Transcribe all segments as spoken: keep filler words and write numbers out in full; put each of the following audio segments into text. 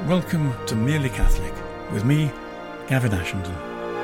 Welcome to Merely Catholic, with me, Gavin Ashenden.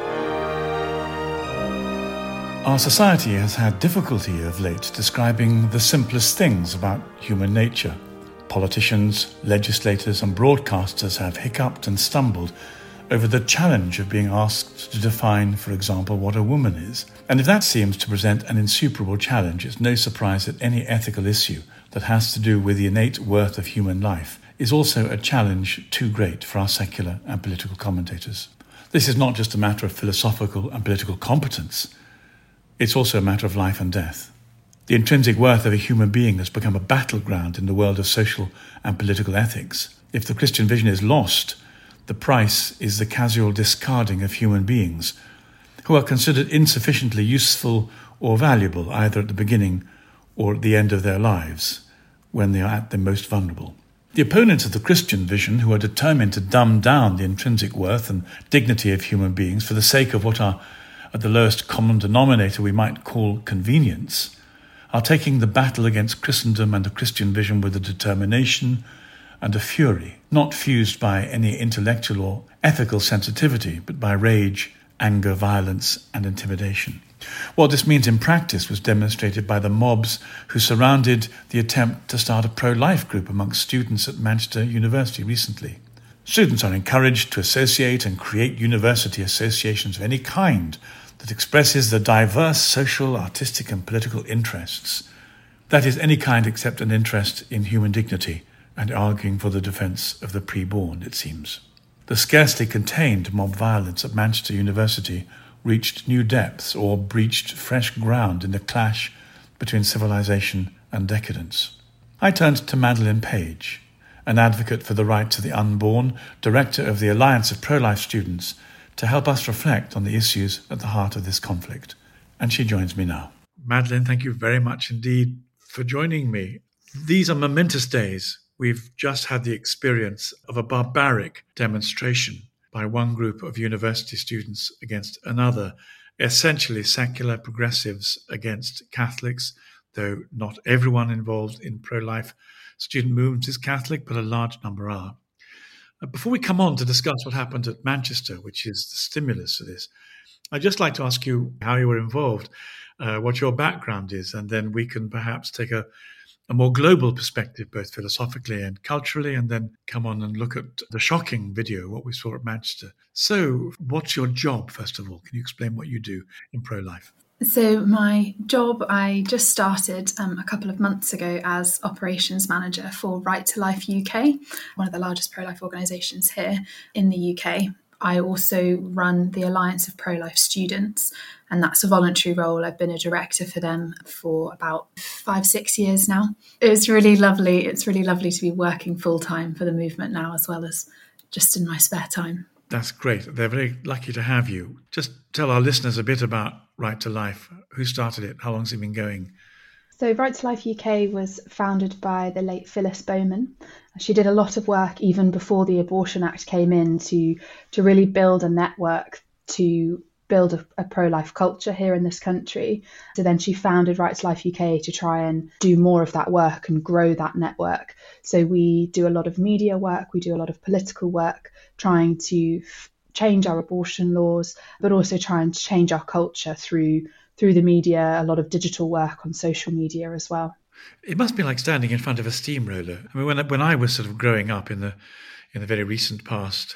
Our society has had difficulty of late describing the simplest things about human nature. Politicians, legislators and broadcasters have hiccuped and stumbled over the challenge of being asked to define, for example, what a woman is. And if that seems to present an insuperable challenge, it's no surprise that any ethical issue that has to do with the innate worth of human life is also a challenge too great for our secular and political commentators. This is not just a matter of philosophical and political competence, it's also a matter of life and death. The intrinsic worth of a human being has become a battleground in the world of social and political ethics. If the Christian vision is lost, the price is the casual discarding of human beings who are considered insufficiently useful or valuable either at the beginning or at the end of their lives, when they are at their most vulnerable. The opponents of the Christian vision, who are determined to dumb down the intrinsic worth and dignity of human beings for the sake of what are, at the lowest common denominator, we might call convenience, are taking the battle against Christendom and the Christian vision with a determination and a fury, not fused by any intellectual or ethical sensitivity, but by rage, anger, violence, and intimidation. What this means in practice was demonstrated by the mobs who surrounded the attempt to start a pro-life group amongst students at Manchester University recently. Students are encouraged to associate and create university associations of any kind that expresses the diverse social, artistic, and political interests. That is, any kind except an interest in human dignity and arguing for the defence of the preborn, it seems. The scarcely contained mob violence at Manchester University reached new depths or breached fresh ground in the clash between civilization and decadence. I turned to Madeleine Page, an advocate for the rights of the unborn, director of the Alliance of Pro-Life Students, to help us reflect on the issues at the heart of this conflict. And she joins me now. Madeleine, thank you very much indeed for joining me. These are momentous days. We've just had the experience of a barbaric demonstration by one group of university students against another, essentially secular progressives against Catholics, though not everyone involved in pro-life student movements is Catholic, but a large number are. Before we come on to discuss what happened at Manchester, which is the stimulus for this, I'd just like to ask you how you were involved, uh, what your background is, and then we can perhaps take a a more global perspective, both philosophically and culturally, and then come on and look at the shocking video, what we saw at Manchester. So what's your job, first of all? Can you explain what you do in pro-life? So my job, I just started um, a couple of months ago as operations manager for Right to Life U K, one of the largest pro-life organisations here in the U K. I also run the Alliance of Pro-Life Students, and that's a voluntary role. I've been a director for them for about five, six years now. It's really lovely. It's really lovely to be working full-time for the movement now, as well as just in my spare time. That's great. They're very lucky to have you. Just tell our listeners a bit about Right to Life. Who started it? How long's it been going? So Right to Life U K was founded by the late Phyllis Bowman. She did a lot of work even before the Abortion Act came in to, to really build a network to build a, a pro-life culture here in this country. So then she founded Right to Life U K to try and do more of that work and grow that network. So we do a lot of media work, we do a lot of political work, trying to f- change our abortion laws, but also trying to change our culture through through the media, a lot of digital work on social media as well. It must be like standing in front of a steamroller. I mean, when when I was sort of growing up in the in the very recent past,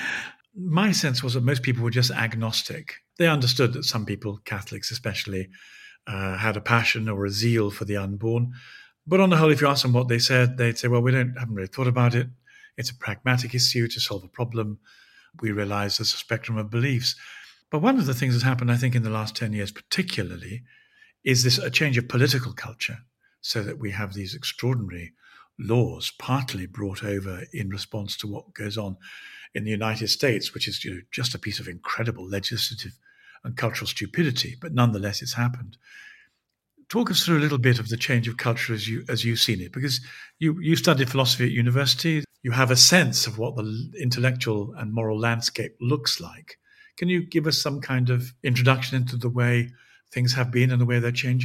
my sense was that most people were just agnostic. They understood that some people, Catholics especially, uh, had a passion or a zeal for the unborn. But on the whole, if you ask them what they said, they'd say, well, we don't haven't really thought about it. It's a pragmatic issue to solve a problem. We realize there's a spectrum of beliefs. But one of the things that's happened, I think, in the last ten years particularly, is this a change of political culture, so that we have these extraordinary laws partly brought over in response to what goes on in the United States, which is, you know, just a piece of incredible legislative and cultural stupidity, but nonetheless it's happened. Talk us through a little bit of the change of culture as you as you've seen it, because you, you studied philosophy at university. You have a sense of what the intellectual and moral landscape looks like. Can you give us some kind of introduction into the way things have been and the way they're changing?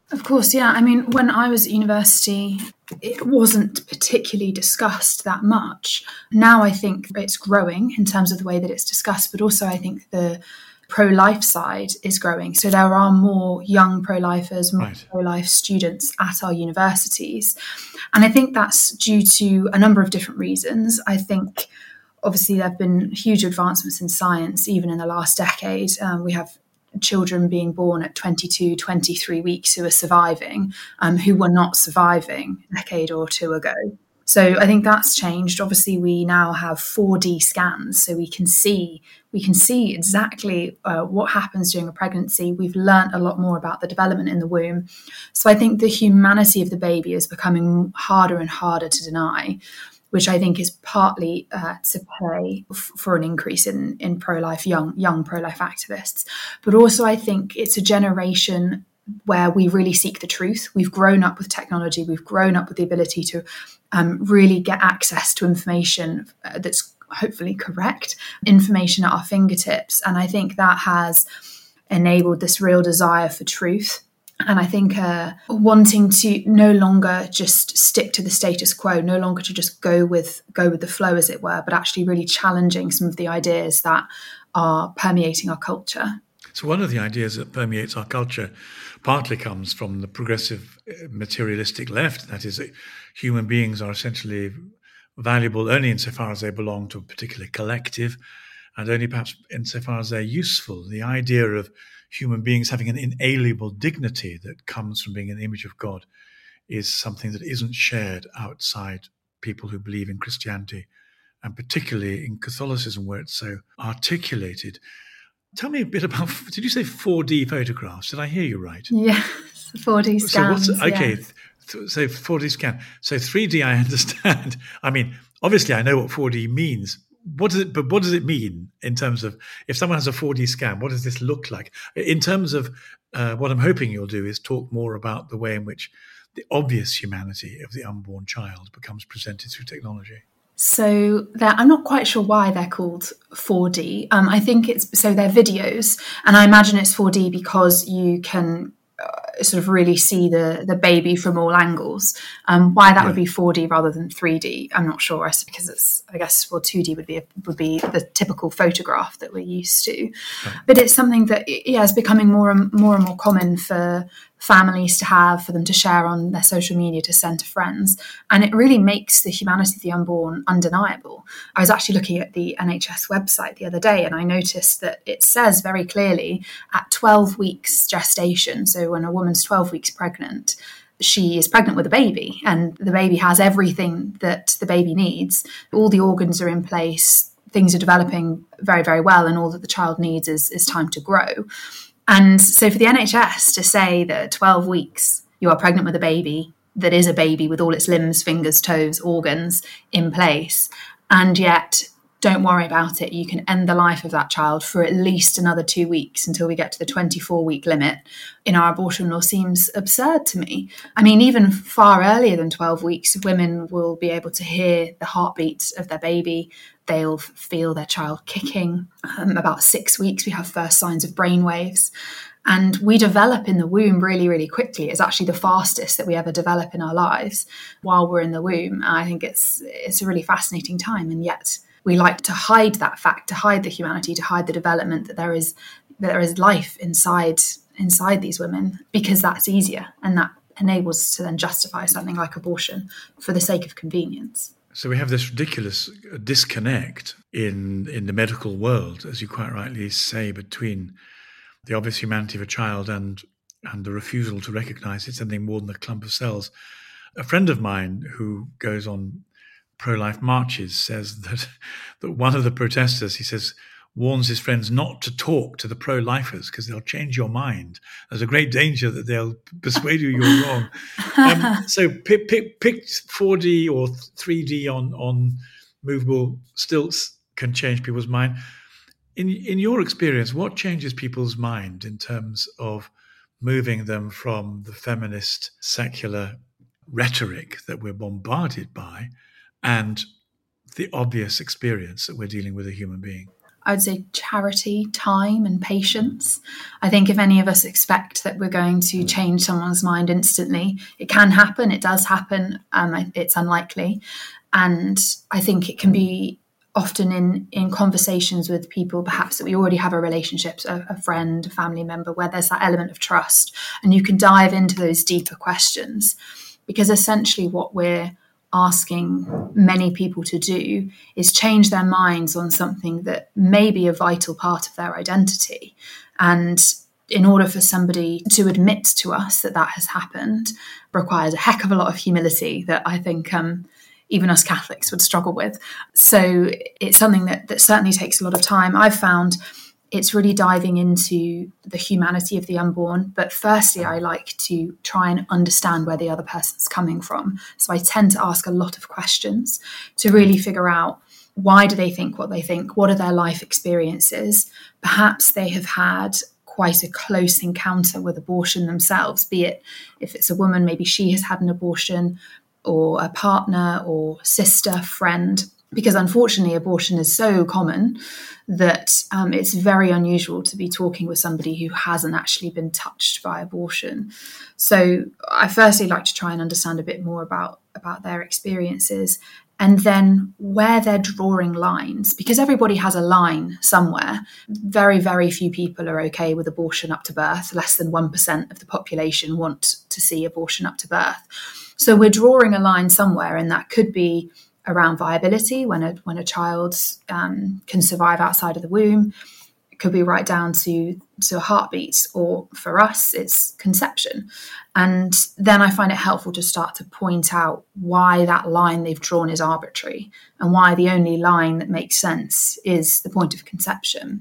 Of course, yeah. I mean, when I was at university, it wasn't particularly discussed that much. Now I think it's growing in terms of the way that it's discussed, but also I think the pro-life side is growing. So there are more young pro-lifers, more Right. pro-life students at our universities. And I think that's due to a number of different reasons. I think obviously there have been huge advancements in science, even in the last decade. Um, we have children being born at twenty-two, twenty-three weeks who are surviving, um, who were not surviving a decade or two ago. So I think that's changed. Obviously, we now have four D scans, so we can see we can see exactly uh, what happens during a pregnancy. We've learnt a lot more about the development in the womb. So I think the humanity of the baby is becoming harder and harder to deny, which I think is partly uh, to pay f- for an increase in, in pro-life, young young pro-life activists. But also I think it's a generation where we really seek the truth. We've grown up with technology. We've grown up with the ability to um, really get access to information uh, that's hopefully correct, information at our fingertips. And I think that has enabled this real desire for truth. And I think uh, wanting to no longer just stick to the status quo, no longer to just go with go with the flow, as it were, but actually really challenging some of the ideas that are permeating our culture. So one of the ideas that permeates our culture partly comes from the progressive materialistic left. That is, that human beings are essentially valuable only insofar as they belong to a particular collective, and only perhaps insofar as they're useful. The idea of human beings having an inalienable dignity that comes from being an image of God is something that isn't shared outside people who believe in Christianity, and particularly in Catholicism, where it's so articulated. Tell me a bit about, did you say four D photographs? Did I hear you right? Yes, four D scans. So what's, okay, yes. th- so four D scan. So three D I understand. I mean, obviously I know what four D means. What does it, but what does it mean in terms of, if someone has a four D scan, what does this look like? In terms of uh, what I'm hoping you'll do is talk more about the way in which the obvious humanity of the unborn child becomes presented through technology. So I'm not quite sure why they're called four D. Um, I think it's, so they're videos, and I imagine it's four D because you can uh, sort of really see the the baby from all angles. Um, why that Yeah. would be four D rather than three D, I'm not sure. Because it's, I guess, well, two D would be a, would be the typical photograph that we're used to. Right. But it's something that, yeah, is becoming more and more and more common for families to have, for them to share on their social media, to send to friends. And it really makes the humanity of the unborn undeniable. I was actually looking at the N H S website the other day, and I noticed that it says very clearly at twelve weeks gestation, so when a woman's twelve weeks pregnant, she is pregnant with a baby, and the baby has everything that the baby needs. All the organs are in place, things are developing very, very well, and all that the child needs is, is time to grow. And so for the N H S to say that at twelve weeks you are pregnant with a baby that is a baby with all its limbs, fingers, toes, organs in place, and yet don't worry about it, you can end the life of that child for at least another two weeks until we get to the twenty-four week limit in our abortion law seems absurd to me. I mean, even far earlier than twelve weeks, women will be able to hear the heartbeat of their baby. They'll feel their child kicking. Um, about six weeks, we have first signs of brainwaves. And we develop in the womb really, really quickly. It's actually the fastest that we ever develop in our lives while we're in the womb. And I think it's it's a really fascinating time. And yet we like to hide that fact, to hide the humanity, to hide the development, that there is that there is life inside inside these women, because that's easier. And that enables us to then justify something like abortion for the sake of convenience. So we have this ridiculous disconnect in in the medical world, as you quite rightly say, between the obvious humanity of a child and and the refusal to recognize it's anything more than a clump of cells. A friend of mine who goes on pro-life marches says that, that one of the protesters, he says, warns his friends not to talk to the pro-lifers because they'll change your mind. There's a great danger that they'll persuade you you're wrong. Um, so pick, pick, pick four D or three D on, on movable stilts can change people's mind. In in your experience, what changes people's mind in terms of moving them from the feminist secular rhetoric that we're bombarded by and the obvious experience that we're dealing with a human being? I would say charity, time and patience. I think if any of us expect that we're going to change someone's mind instantly, it can happen, it does happen, um, it's unlikely. And I think it can be often in, in conversations with people perhaps that we already have a relationship, a, a friend, a family member, where there's that element of trust and you can dive into those deeper questions. Because essentially what we're asking many people to do is change their minds on something that may be a vital part of their identity. And in order for somebody to admit to us that that has happened requires a heck of a lot of humility that I think um, even us Catholics would struggle with. So it's something that, that certainly takes a lot of time. I've found it's really diving into the humanity of the unborn. But firstly, I like to try and understand where the other person's coming from. So I tend to ask a lot of questions to really figure out, why do they think what they think? What are their life experiences? Perhaps they have had quite a close encounter with abortion themselves, be it if it's a woman, maybe she has had an abortion, or a partner or sister, friend. Because unfortunately, abortion is so common that um, it's very unusual to be talking with somebody who hasn't actually been touched by abortion. So I firstly like to try and understand a bit more about, about their experiences, and then where they're drawing lines, because everybody has a line somewhere. Very, very few people are okay with abortion up to birth. Less than one percent of the population want to see abortion up to birth. So we're drawing a line somewhere, and that could be around viability, when a when a child um, can survive outside of the womb. It could be right down to, to a heartbeat, or for us, it's conception. And then I find it helpful to start to point out why that line they've drawn is arbitrary, and why the only line that makes sense is the point of conception.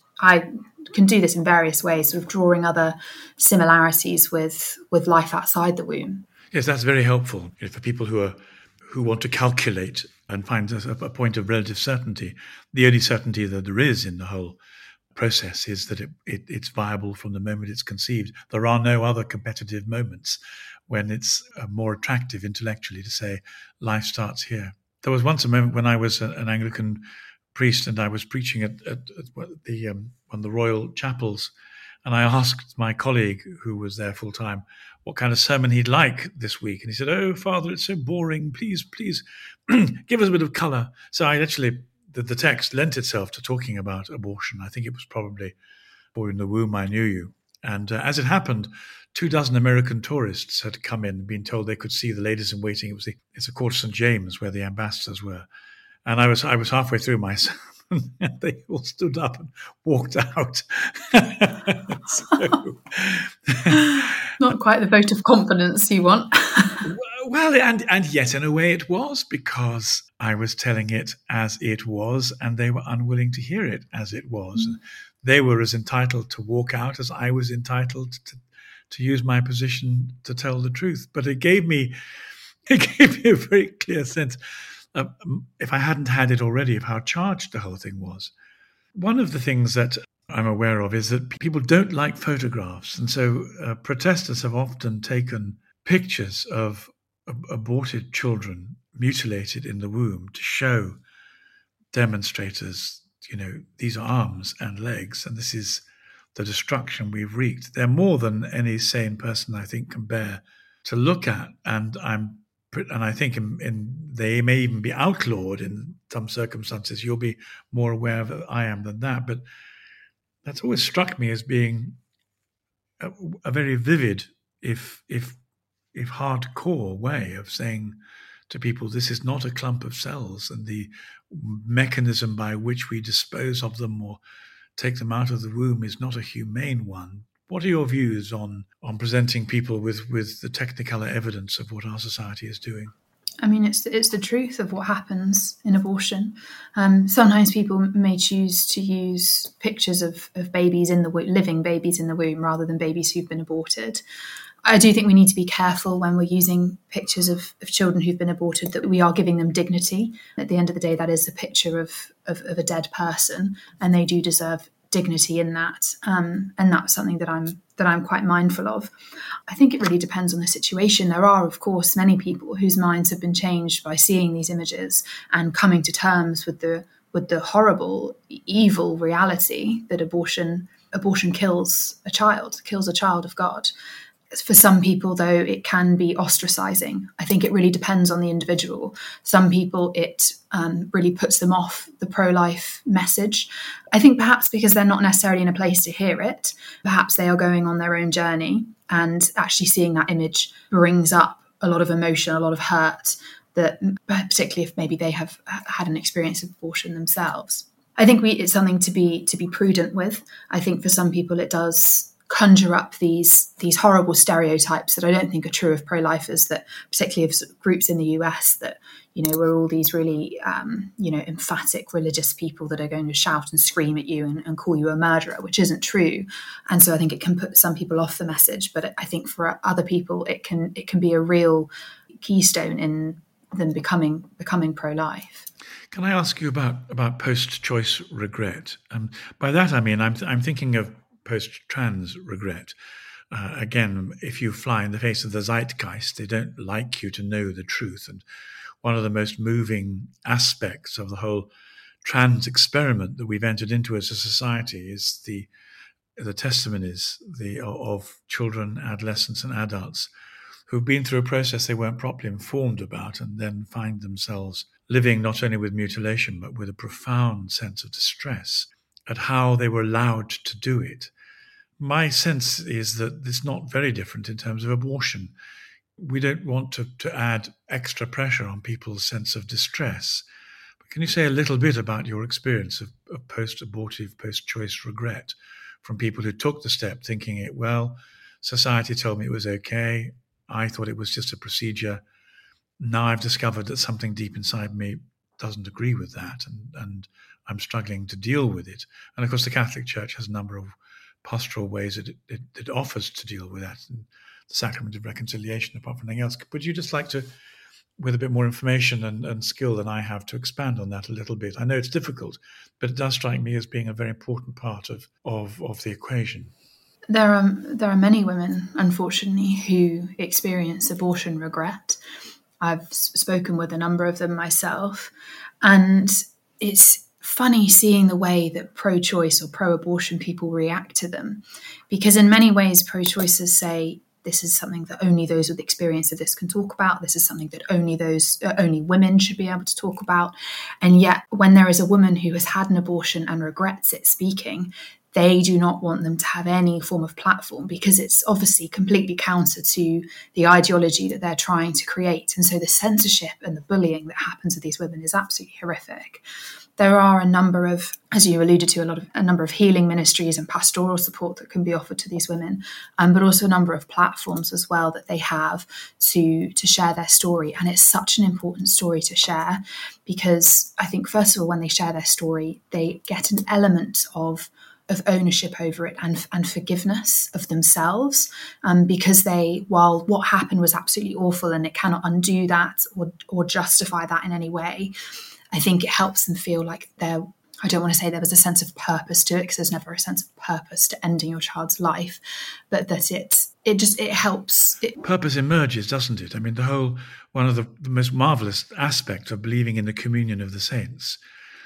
I can do this in various ways, sort of drawing other similarities with, with life outside the womb. Yes, that's very helpful for people who are who want to calculate and find a, a point of relative certainty. The only certainty that there is in the whole process is that it, it, it's viable from the moment it's conceived. There are no other competitive moments when it's uh, more attractive intellectually to say life starts here. There was once a moment when I was a, an Anglican priest and I was preaching at, at, at the um, one of the royal chapels, and I asked my colleague who was there full time what kind of sermon he'd like this week. And he said, "Oh, Father, it's so boring. Please, please give us a bit of colour." So I actually, the, the text lent itself to talking about abortion. I think it was probably "For in the womb I knew you." And uh, as it happened, two dozen American tourists had come in and been told they could see the ladies in waiting. It was the, it's a court of Saint James where the ambassadors were. And I was I was halfway through my sermon, and they all stood up and walked out. so, Not quite the vote of confidence you want. well, and, and yet in a way it was, because I was telling it as it was, and they were unwilling to hear it as it was. Mm. They were as entitled to walk out as I was entitled to, to use my position to tell the truth. But it gave me, it gave me a very clear sense, uh, if I hadn't had it already, of how charged the whole thing was. One of the things that I'm aware of is that people don't like photographs. And so uh, protesters have often taken pictures of ab- aborted children mutilated in the womb to show demonstrators, you know, these are arms and legs, and this is the destruction we've wreaked. They're more than any sane person, I think, can bear to look at. And I'm and I think in, in, they may even be outlawed in some circumstances. You'll be more aware of it than I am than that. But that's always struck me as being a, a very vivid, if if if hardcore way of saying to people, this is not a clump of cells, and the mechanism by which we dispose of them or take them out of the womb is not a humane one. What are your views on on presenting people with, with the technicolor evidence of what our society is doing? I mean, it's it's the truth of what happens in abortion. Um, sometimes people may choose to use pictures of, of babies in the living babies in the womb rather than babies who've been aborted. I do think we need to be careful when we're using pictures of, of children who've been aborted, that we are giving them dignity. At the end of the day, that is a picture of, of, of a dead person, and they do deserve dignity in that. Um, and that's something that I'm that I'm quite mindful of. I think it really depends on the situation. There are, of course, many people whose minds have been changed by seeing these images and coming to terms with the with the horrible, evil reality that abortion abortion kills a child, kills a child of God. For some people, though, it can be ostracizing. I think it really depends on the individual. Some people, it um, really puts them off the pro-life message. I think perhaps because they're not necessarily in a place to hear it. Perhaps they are going on their own journey, and actually seeing that image brings up a lot of emotion, a lot of hurt, that particularly if maybe they have had an experience of abortion themselves. I think we, it's something to be to be prudent with. I think for some people it does conjure up these these horrible stereotypes that I don't think are true of pro-lifers, that particularly of groups in the U S, that, you know, we're all these really, um, you know, emphatic religious people that are going to shout and scream at you and, and call you a murderer, which isn't true. And so I think it can put some people off the message. But I think for other people, it can it can be a real keystone in them becoming becoming pro-life. Can I ask you about, about post-choice regret? Um, by that I mean I'm I'm thinking of post-trans regret. Uh, again, if you fly in the face of the zeitgeist, they don't like you to know the truth. And one of the most moving aspects of the whole trans experiment that we've entered into as a society is the the testimonies the, of children, adolescents and adults who've been through a process they weren't properly informed about, and then find themselves living not only with mutilation, but with a profound sense of distress at how they were allowed to do it. My sense is that it's not very different in terms of abortion. We don't want to, to add extra pressure on people's sense of distress. But can you say a little bit about your experience of, of post-abortive, post-choice regret from people who took the step thinking it, well, society told me it was okay, I thought it was just a procedure. Now I've discovered that something deep inside me doesn't agree with that, and, and I'm struggling to deal with it. And of course, the Catholic Church has a number of pastoral ways that it, it, it offers to deal with that, and the sacrament of reconciliation, apart from anything else. Would you just like to, with a bit more information and, and skill than I have, to expand on that a little bit? I know it's difficult, but it does strike me as being a very important part of, of, of the equation. There are there are many women, unfortunately, who experience abortion regret. I've spoken with a number of them myself, and it's funny seeing the way that pro-choice or pro-abortion people react to them, because in many ways pro-choicers say this is something that only those with experience of this can talk about. This is something that only those uh, only women should be able to talk about. And yet, when there is a woman who has had an abortion and regrets it speaking, they do not want them to have any form of platform, because it's obviously completely counter to the ideology that they're trying to create. And so the censorship and the bullying that happens with these women is absolutely horrific. There are a number of, as you alluded to, a lot of a number of healing ministries and pastoral support that can be offered to these women, um, but also a number of platforms as well that they have to, to share their story. And it's such an important story to share, because I think, first of all, when they share their story, they get an element of of ownership over it and, and forgiveness of themselves, um, because they, while what happened was absolutely awful and it cannot undo that or, or justify that in any way, I think it helps them feel like they're, I don't want to say there was a sense of purpose to it, because there's never a sense of purpose to ending your child's life, but that it, it just, it helps. It, Purpose emerges, doesn't it? I mean, the whole, one of the, the most marvelous aspects of believing in the communion of the saints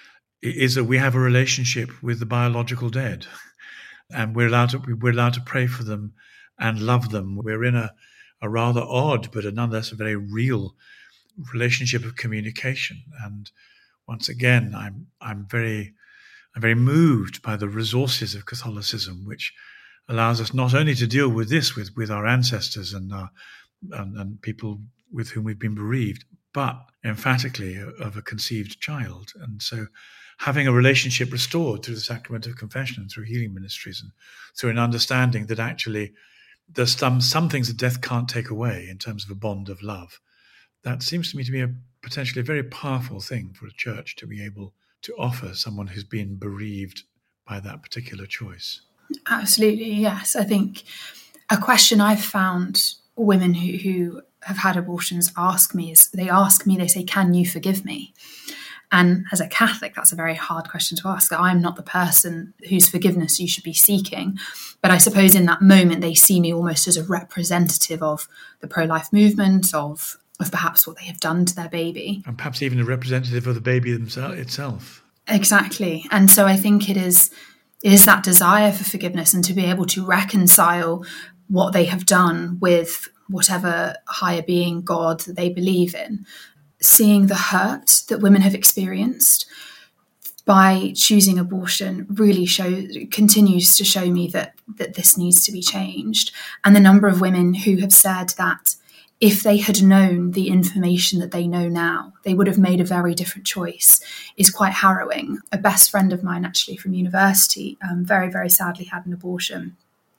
is that we have a relationship with the biological dead, and we're allowed to we're allowed to pray for them and love them. We're in a, a rather odd, but nonetheless a very real relationship of communication. And once again, I'm I'm very I'm very moved by the resources of Catholicism, which allows us not only to deal with this with, with our ancestors and, our, and and people with whom we've been bereaved, but emphatically of a conceived child. And so having a relationship restored through the sacrament of confession and through healing ministries and through an understanding that actually there's some, some things that death can't take away in terms of a bond of love. That seems to me to be a potentially a very powerful thing for a church to be able to offer someone who's been bereaved by that particular choice. Absolutely, yes. I think a question I've found women who, who have had abortions ask me is, they ask me, they say, can you forgive me? And as a Catholic, that's a very hard question to ask. I'm not the person whose forgiveness you should be seeking. But I suppose in that moment, they see me almost as a representative of the pro-life movement, of, of perhaps what they have done to their baby. And perhaps even a representative of the baby themselves itself. Exactly. And so I think it is it is that desire for forgiveness and to be able to reconcile what they have done with whatever higher being, God, that they believe in, seeing the hurt that women have experienced by choosing abortion really show, continues to show me that, that this needs to be changed. And the number of women who have said that if they had known the information that they know now, they would have made a very different choice is quite harrowing. A best friend of mine, actually, from university, um, very, very sadly had an abortion.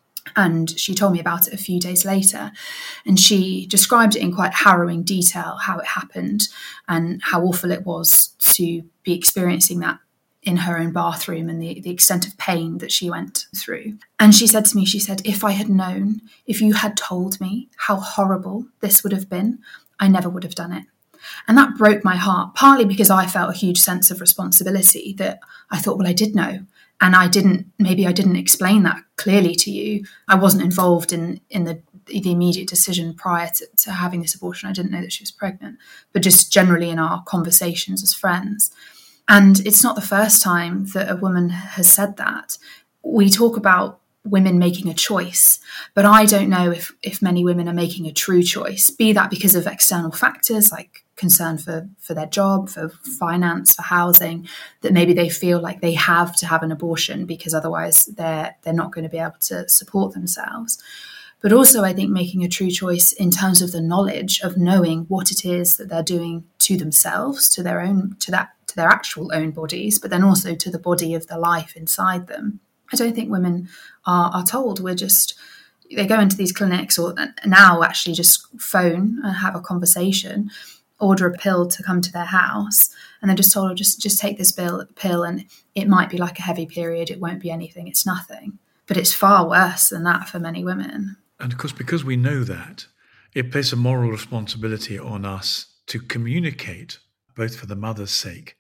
And she told me about it a few days later. And she described it in quite harrowing detail, how it happened and how awful it was to be experiencing that in her own bathroom and the, the extent of pain that she went through. And she said to me, she said, if I had known, if you had told me how horrible this would have been, I never would have done it. And that broke my heart, partly because I felt a huge sense of responsibility that I thought, well, I did know. And I didn't, maybe I didn't explain that clearly to you. I wasn't involved in, in the, the immediate decision prior to, to having this abortion. I didn't know that she was pregnant, but just generally in our conversations as friends. And it's not the first time that a woman has said that. We talk about women making a choice, but I don't know if, if many women are making a true choice, be that because of external factors like concern for, for their job, for finance, for housing, that maybe they feel like they have to have an abortion because otherwise they're they're not going to be able to support themselves. But also, I think making a true choice in terms of the knowledge of knowing what it is that they're doing to themselves, to their own, to that, to their actual own bodies, but then also to the body of the life inside them. I don't think women are, are told. We're just, they go into these clinics or now actually just phone and have a conversation, order a pill to come to their house, and they're just told, oh, just, just take this pill, pill and it might be like a heavy period. It won't be anything. It's nothing. But it's far worse than that for many women. And of course, because we know that, it places a moral responsibility on us to communicate, both for the mother's sake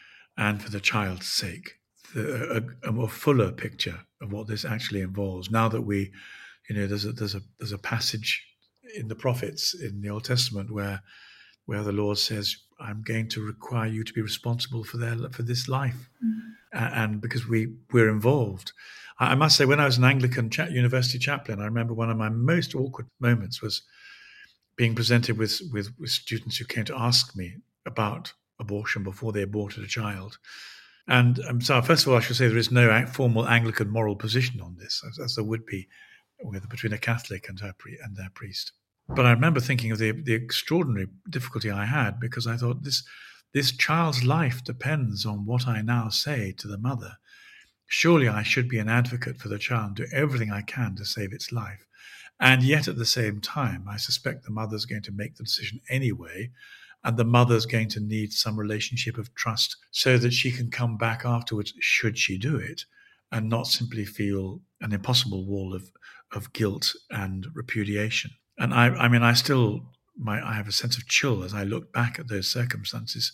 and for the child's sake, the, a, a more fuller picture of what this actually involves. Now that we, you know, there's a there's a there's a passage in the prophets in the Old Testament where where the Lord says, "I'm going to require you to be responsible for their for this life," mm-hmm. and because we we're involved. I must say, when I was an Anglican cha- university chaplain, I remember one of my most awkward moments was being presented with, with, with students who came to ask me about abortion before they aborted a child. And um, so, first of all, I should say there is no formal Anglican moral position on this, as, as there would be with, between a Catholic and, her pri- and their priest. But I remember thinking of the, the extraordinary difficulty I had, because I thought this this child's life depends on what I now say to the mother. Surely I should be an advocate for the child, do everything I can to save its life. And yet at the same time, I suspect the mother's going to make the decision anyway, and the mother's going to need some relationship of trust so that she can come back afterwards, should she do it, and not simply feel an impossible wall of, of guilt and repudiation. And I, I mean, I still, my, I have a sense of chill as I look back at those circumstances,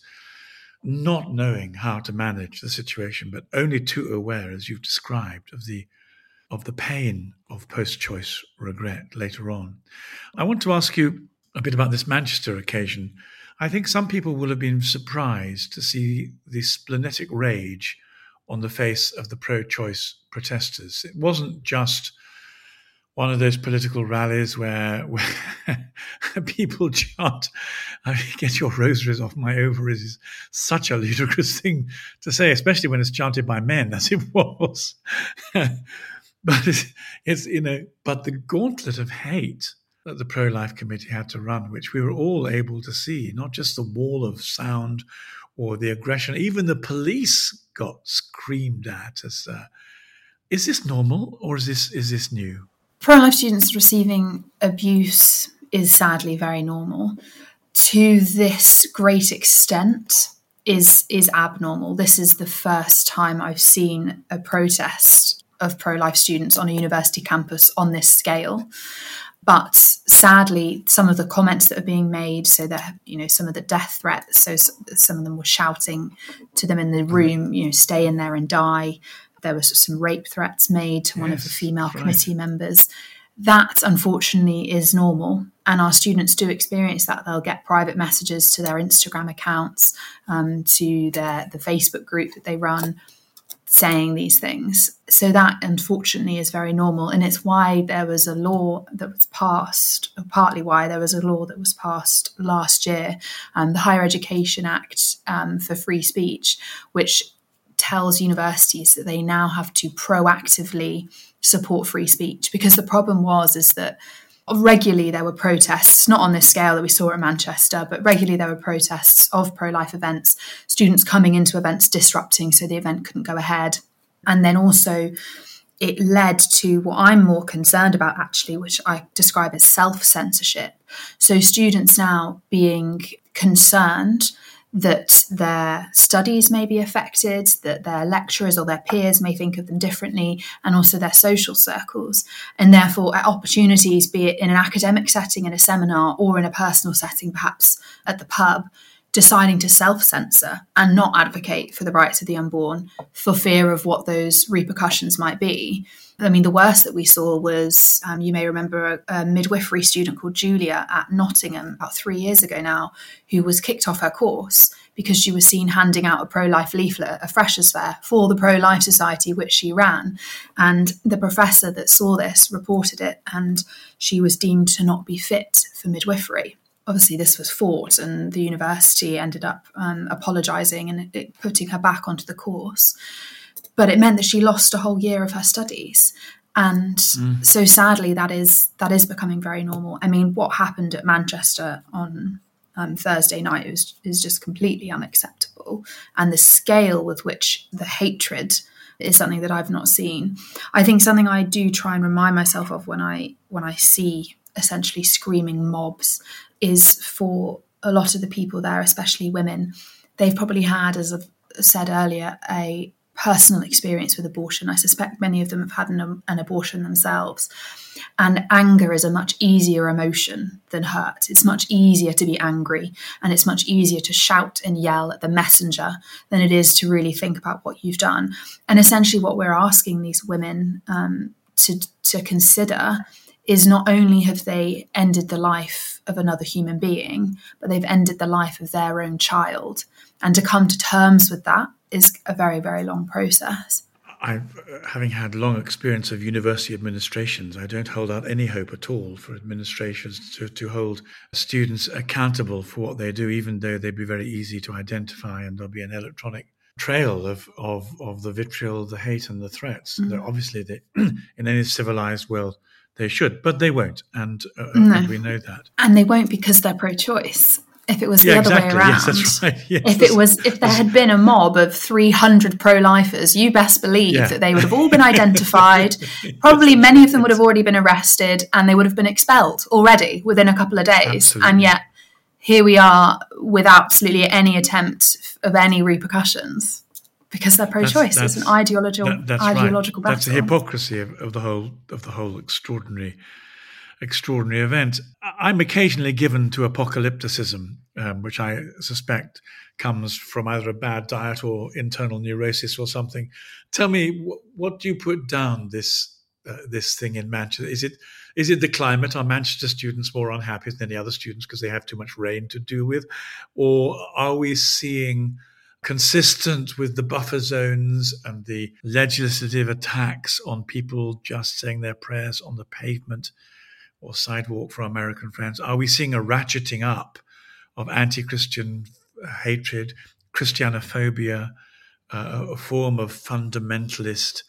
not knowing how to manage the situation, but only too aware, as you've described, of the of the pain of post-choice regret later on. I want to ask you a bit about this Manchester occasion. I think some people will have been surprised to see the splenetic rage on the face of the pro-choice protesters. It wasn't just one of those political rallies where, where people chant, "Get your rosaries off my ovaries," is such a ludicrous thing to say, especially when it's chanted by men, as it was. But it's, it's, you know, but the gauntlet of hate that the pro-life committee had to run, which we were all able to see, not just the wall of sound or the aggression, even the police got screamed at. As, uh, is this normal or is this is this new? Pro-life students receiving abuse is sadly very normal. To this great extent is is abnormal. This is the first time I've seen a protest of pro-life students on a university campus on this scale. But sadly, some of the comments that are being made, so that, you know, some of the death threats, so some of them were shouting to them in the room, you know, stay in there and die. There was some rape threats made to one yes, of the female right. committee members. That, unfortunately, is normal. And our students do experience that. They'll get private messages to their Instagram accounts, um, to their the Facebook group that they run, saying these things. So that, unfortunately, is very normal. And it's why there was a law that was passed, or partly why there was a law that was passed last year, um, the Higher Education Act um, for free speech, which tells universities that they now have to proactively support free speech. Because the problem was is that regularly there were protests, not on this scale that we saw at Manchester, but regularly there were protests of pro-life events, students coming into events disrupting so the event couldn't go ahead. And then also it led to what I'm more concerned about, actually, which I describe as self-censorship. So students now being concerned that their studies may be affected, that their lecturers or their peers may think of them differently, and also their social circles. And therefore, at opportunities, be it in an academic setting, in a seminar, or in a personal setting, perhaps at the pub, deciding to self-censor and not advocate for the rights of the unborn for fear of what those repercussions might be. I mean, the worst that we saw was, um, you may remember a, a midwifery student called Julia at Nottingham about three years ago now, who was kicked off her course because she was seen handing out a pro-life leaflet at a freshers' fair for the Pro-Life Society, which she ran. And the professor that saw this reported it, and she was deemed to not be fit for midwifery. Obviously, this was fought, and the university ended up um, apologising and it, putting her back onto the course. But it meant that she lost a whole year of her studies. And mm. so sadly, that is that is becoming very normal. I mean, what happened at Manchester on um, Thursday night is, is just completely unacceptable. And the scale with which the hatred is something that I've not seen. I think something I do try and remind myself of when I when I see essentially screaming mobs is for a lot of the people there, especially women, they've probably had, as I've said earlier, a personal experience with abortion. I suspect many of them have had an, an abortion themselves. And anger is a much easier emotion than hurt. It's much easier to be angry, and it's much easier to shout and yell at the messenger than it is to really think about what you've done. And essentially what we're asking these women um, to, to consider is not only have they ended the life of another human being, but they've ended the life of their own child. And to come to terms with that is a very, very long process. I, having had long experience of university administrations, I don't hold out any hope at all for administrations to, to hold students accountable for what they do, even though they'd be very easy to identify and there'll be an electronic trail of, of, of the vitriol, the hate and the threats. Mm. Obviously, they, in any civilized world, they should, but they won't, and, uh, no. and we know that. And they won't because they're pro-choice. If it was the yeah, other exactly. way around, yes, that's right. yes, if it was, if there had been a mob of three hundred pro-lifers, you best believe yeah. that they would have all been identified. Probably many of them would have already been arrested, and they would have been expelled already within a couple of days. Absolutely. And yet, here we are with absolutely any attempt of any repercussions. Because they're pro-choice, that's, that's, it's an ideological that, that's ideological right. battle. That's the hypocrisy of, of the whole of the whole extraordinary, extraordinary event. I'm occasionally given to apocalypticism, um, which I suspect comes from either a bad diet or internal neurosis or something. Tell me, wh- what do you put down this uh, this thing in Manchester? Is it is it the climate? Are Manchester students more unhappy than any other students because they have too much rain to deal with, or are we seeing, consistent with the buffer zones and the legislative attacks on people just saying their prayers on the pavement or sidewalk for our American friends, are we seeing a ratcheting up of anti-Christian hatred, Christianophobia, uh, a form of fundamentalist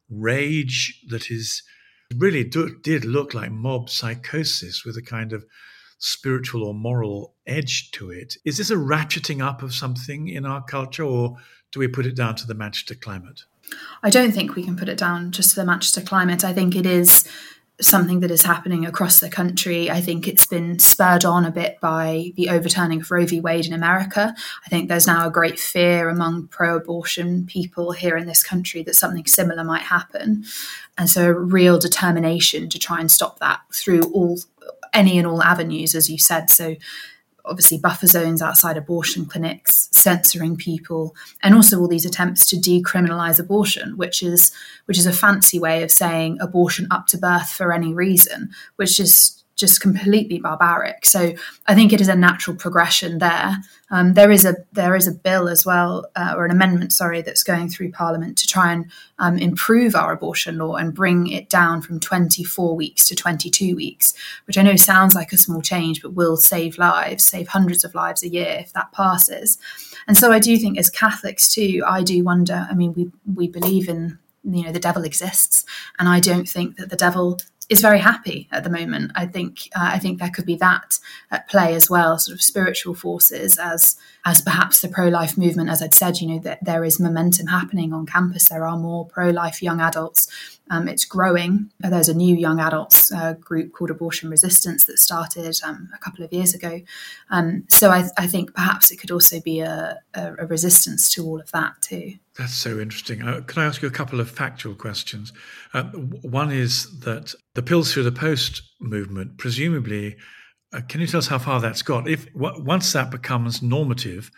rage that is really do, did look like mob psychosis with a kind of spiritual or moral edge to it? Is this a ratcheting up of something in our culture, or do we put it down to the Manchester climate? I don't think we can put it down just to the Manchester climate. I think it is something that is happening across the country. I think it's been spurred on a bit by the overturning of Roe v. Wade in America. I think there's now a great fear among pro-abortion people here in this country that something similar might happen. And so a real determination to try and stop that through all any and all avenues, as you said. So obviously buffer zones outside abortion clinics, censoring people, and also all these attempts to decriminalise abortion, which is which is a fancy way of saying abortion up to birth for any reason, which is just completely barbaric. So I think it is a natural progression there. Um, there is a there is a bill as well, uh, or an amendment, sorry, that's going through Parliament to try and um, improve our abortion law and bring it down from twenty-four weeks to twenty-two weeks, which I know sounds like a small change, but will save lives, save hundreds of lives a year if that passes. And so I do think as Catholics too, I do wonder, I mean, we we believe in, you know, the devil exists, and I don't think that the devil is very happy at the moment. I think uh, I think there could be that at play as well, sort of spiritual forces, as as perhaps the pro-life movement, as I'd said, you know, that there is momentum happening on campus. There are more pro-life young adults. Um, it's growing. There's a new young adults uh, group called Abortion Resistance that started um, a couple of years ago. Um, so I, I think perhaps it could also be a, a, a resistance to all of that too. That's so interesting. Uh, can I ask you a couple of factual questions? Uh, one is that the Pills Through the Post movement, presumably, uh, can you tell us how far that's got? If w- once that becomes normative,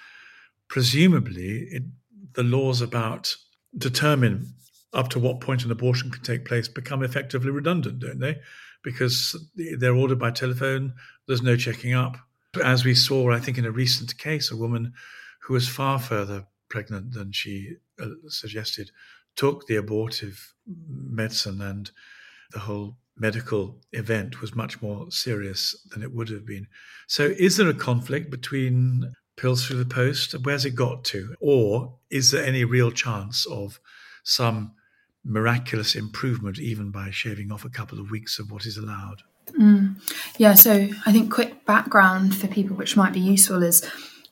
presumably it, the laws about determine up to what point an abortion can take place become effectively redundant, don't they? Because they're ordered by telephone, there's no checking up. As we saw, I think, in a recent case, a woman who was far further pregnant than she uh, suggested took the abortive medicine, and the whole medical event was much more serious than it would have been. So is there a conflict between Pills Through the Post? Where's it got to? Or is there any real chance of some miraculous improvement even by shaving off a couple of weeks of what is allowed? Mm. Yeah, so I think quick background for people which might be useful is,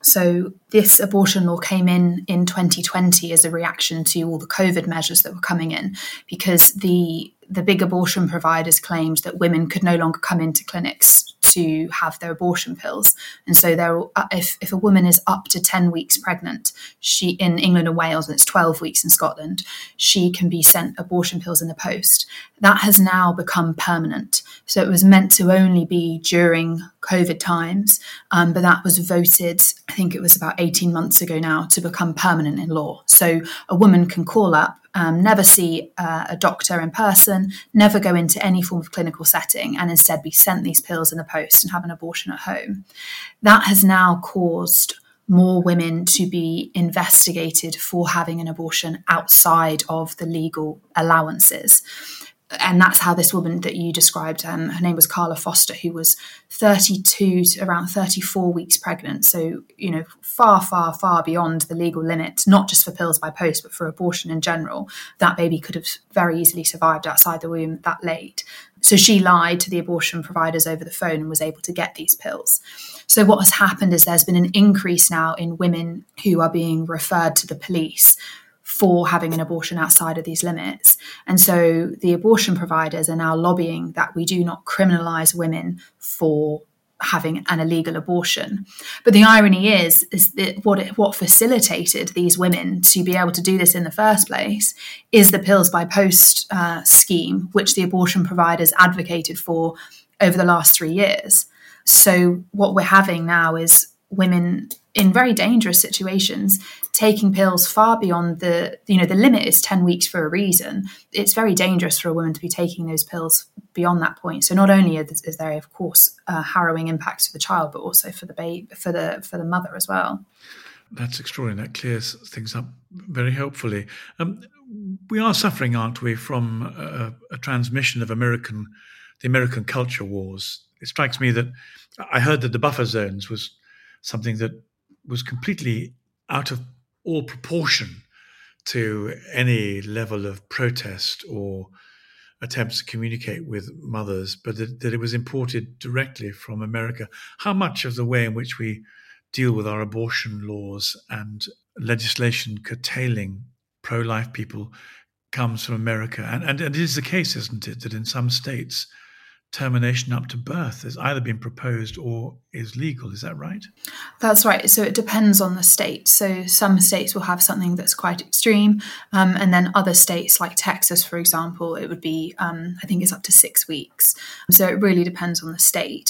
so this abortion law came in in twenty twenty as a reaction to all the COVID measures that were coming in, because the the big abortion providers claimed that women could no longer come into clinics to have their abortion pills. And so there, if, if a woman is up to ten weeks pregnant, she in England and Wales, and it's twelve weeks in Scotland, she can be sent abortion pills in the post. That has now become permanent. So it was meant to only be during COVID times, um, but that was voted, I think it was about eighteen months ago now, to become permanent in law. So a woman can call up, Um, never see uh, a doctor in person, never go into any form of clinical setting, and instead be sent these pills in the post and have an abortion at home. That has now caused more women to be investigated for having an abortion outside of the legal allowances. And that's how this woman that you described, um, her name was Carla Foster, who was thirty-two to around thirty-four weeks pregnant. So, you know, far, far, far beyond the legal limit, not just for pills by post, but for abortion in general. That baby could have very easily survived outside the womb that late. So she lied to the abortion providers over the phone and was able to get these pills. So what has happened is there's been an increase now in women who are being referred to the police for having an abortion outside of these limits. And so the abortion providers are now lobbying that we do not criminalise women for having an illegal abortion. But the irony is, is that what it, what facilitated these women to be able to do this in the first place is the pills by post uh, scheme, which the abortion providers advocated for over the last three years. So what we're having now is women in very dangerous situations taking pills far beyond the, you know, the limit is ten weeks for a reason. It's very dangerous for a woman to be taking those pills beyond that point. So not only is there, of course, uh, harrowing impacts for the child, but also for the baby, for the for the mother as well. That's extraordinary. That clears things up very helpfully. Um, we are suffering, aren't we, from a, a transmission of American, the American culture wars. It strikes me that I heard that the buffer zones was something that was completely out of all proportion to any level of protest or attempts to communicate with mothers, but that, that it was imported directly from America. How much of the way in which we deal with our abortion laws and legislation curtailing pro-life people comes from America? And, and, and it is the case, isn't it, that in some states, termination up to birth has either been proposed or is legal. Is that right? That's right. So it depends on the state. So some states will have something that's quite extreme. Um, and then other states like Texas, for example, it would be, um, I think it's up to six weeks. So it really depends on the state.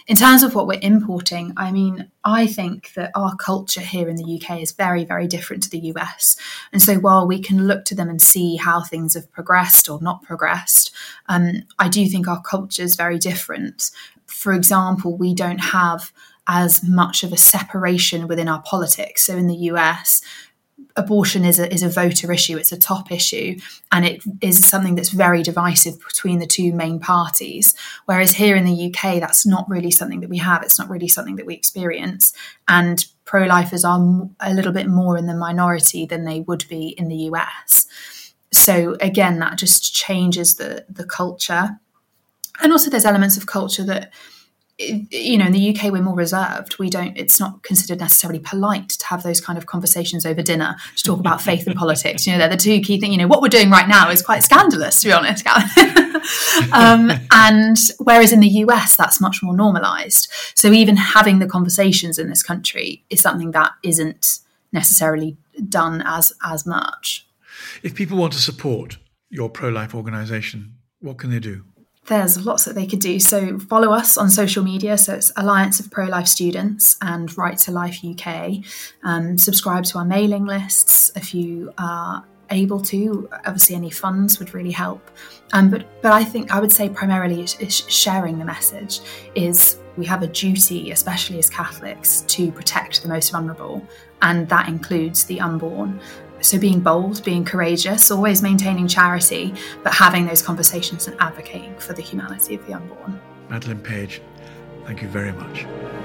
In terms of what we're importing, I mean, I think that our culture here in the U K is very, very different to the U S. And so while we can look to them and see how things have progressed or not progressed, um, I do think our culture is very different. For example, we don't have as much of a separation within our politics. So in the U S, abortion is a, is a voter issue, it's a top issue, and it is something that's very divisive between the two main parties. Whereas here in the U K, that's not really something that we have, it's not really something that we experience. And pro-lifers are a little bit more in the minority than they would be in the U S. So again, that just changes the, the culture. And also there's elements of culture that, you know, in the U K, we're more reserved. We don't, it's not considered necessarily polite to have those kind of conversations over dinner to talk about faith and politics. You know, they're the two key things. You know, what we're doing right now is quite scandalous, to be honest. um, and whereas in the U S, that's much more normalised. So even having the conversations in this country is something that isn't necessarily done as as much. If people want to support your pro-life organisation, what can they do? There's lots that they could do. So follow us on social media. So it's Alliance of Pro-Life Students and Right to Life U K. Um, subscribe to our mailing lists if you are able to. Obviously, any funds would really help. Um, but but I think I would say primarily is, is sharing the message. Is we have a duty, especially as Catholics, to protect the most vulnerable, and that includes the unborn. So being bold, being courageous, always maintaining charity, but having those conversations and advocating for the humanity of the unborn. Madeleine Page, thank you very much.